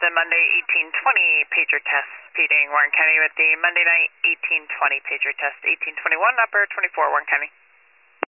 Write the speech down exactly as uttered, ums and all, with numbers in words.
the Monday eighteen twenty pager test, feeding Warren County with the Monday night eighteen twenty pager test, eighteen twenty-one, upper twenty-four, Warren County.